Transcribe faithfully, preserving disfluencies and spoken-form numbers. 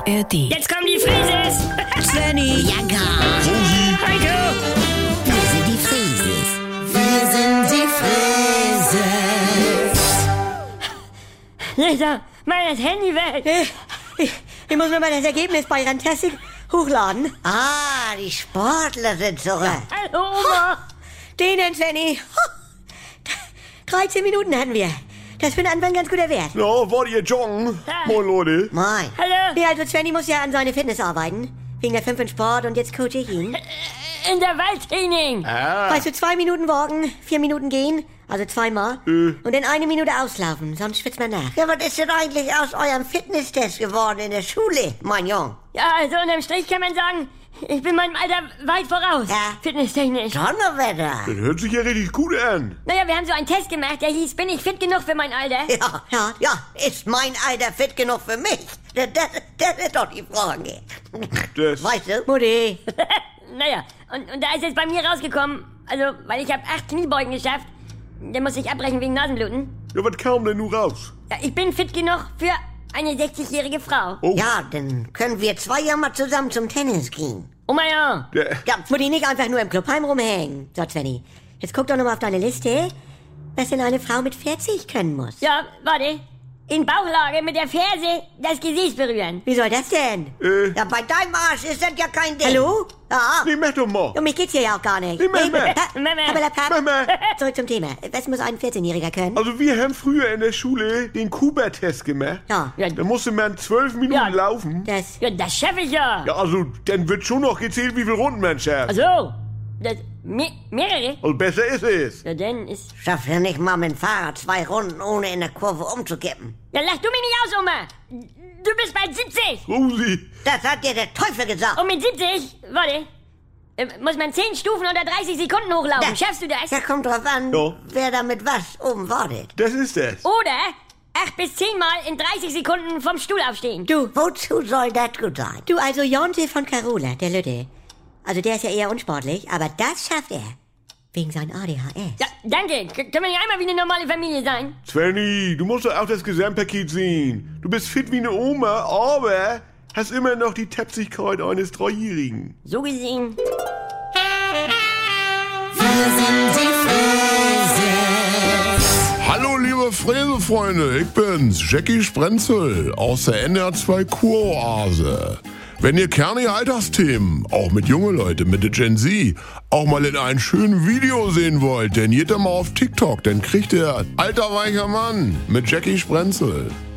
R D. Jetzt kommen die Frises! Svenny. Ja, gar. Heiko! Wir sind die Frieses. Wir sind die Frieses. Leser, mal das Handy weg! Ich, ich, ich muss mir mal das Ergebnis bei Rantastic hochladen. Ah, die Sportler sind zurück. Hallo, Oma! Denen, Svenny. dreizehn Minuten hatten wir. Das ist für den Anfang ganz guter Wert. Ja, wollt ihr joggen? Moin, Leute. Moin. Hallo! Nee, also Svenny muss ja an seine Fitness arbeiten. Wegen der fünf in Sport und jetzt coache ich ihn. Intervalltraining! Ah, Weißt du, zwei Minuten walken, vier Minuten gehen, also zweimal. Äh. Und dann eine Minute auslaufen, sonst schwitzt man nach. Ja, was ist denn eigentlich aus eurem Fitnesstest geworden in der Schule, mein Junge? Ja, also unterm Strich kann man sagen, ich bin meinem Alter weit voraus. Ja. Fitnesstechnisch. Donnerwetter. das hört sich ja richtig gut an. Naja, wir haben so einen Test gemacht, der hieß, bin ich fit genug für mein Alter? Ja, Ja. ja, ist mein Alter fit genug für mich? Das, das, das ist doch die Frage. Das, Weißt du? Mutti. Naja, und, und da ist jetzt bei mir rausgekommen, also, weil ich habe acht Kniebeugen geschafft, dann muss ich abbrechen wegen Nasenbluten. ja, was kam denn nun raus? Ja, ich bin fit genug für eine sechzigjährige Frau. Oh, Ja, dann können wir zwei ja mal zusammen zum Tennis gehen. Oma ja. der, Ja, Mutti, nicht einfach nur im Clubheim rumhängen. So, Svenny. Jetzt guck doch nochmal auf deine Liste, was denn eine Frau mit vierzig können muss. Ja, warte. In Bauchlage mit der Ferse das Gesäß berühren. Wie soll das denn? äh, ja, bei deinem Arsch ist das ja kein Ding. Hallo? Ja, nee, mach doch mal. Um mich geht's hier ja auch gar nicht. Nee, Mama. Ha- Mama. Habbelapap. Mama. Zurück zum Thema. Was muss ein vierzehnjähriger können? Also wir haben früher in der Schule den Kuba-Test gemacht. Ja, Ja, Da musste man zwölf Minuten Ja. laufen. das... ja, das schaffe ich ja. Ja, also dann wird schon noch gezählt, wie viele Runden man schafft. Also, das, me mehrere? Also besser ist es. Ja, dann ist... schafft ja nicht mal mit dem Fahrrad zwei Runden, ohne in der Kurve umzukippen. Ja, lach du mich nicht aus, Oma. Du bist bald siebzig. Rosi, Das hat dir der Teufel gesagt. Und mit siebzig, warte, äh, muss man zehn Stufen unter dreißig Sekunden hochlaufen. Ja. Schaffst du das? Ja, kommt drauf an, Ja. wer da mit was oben wartet. das ist es. Oder acht bis zehn Mal in dreißig Sekunden vom Stuhl aufstehen. Du, Wozu soll das gut sein? du also Jonte von Carola, der Lütte. Also der ist ja eher unsportlich, aber das schafft er. Wegen seinem A D H S. Ja, danke. K können wir nicht einmal wie eine normale Familie sein? Svenny, du musst doch auch das Gesamtpaket sehen. Du bist fit wie eine Oma, aber hast immer noch die Tapsigkeit eines Dreijährigen. So gesehen. Hallo liebe Fräsefreunde, ich bin's, Jackie Sprenzel aus der N R zwei Kuroase. Wenn ihr kernige Alltagsthemen, auch mit junge Leute, mit der Gen Z, auch mal in einem schönen Video sehen wollt, dann geht ihr mal auf TikTok, dann kriegt ihr Alter weicher Mann mit Jackie Sprenzel.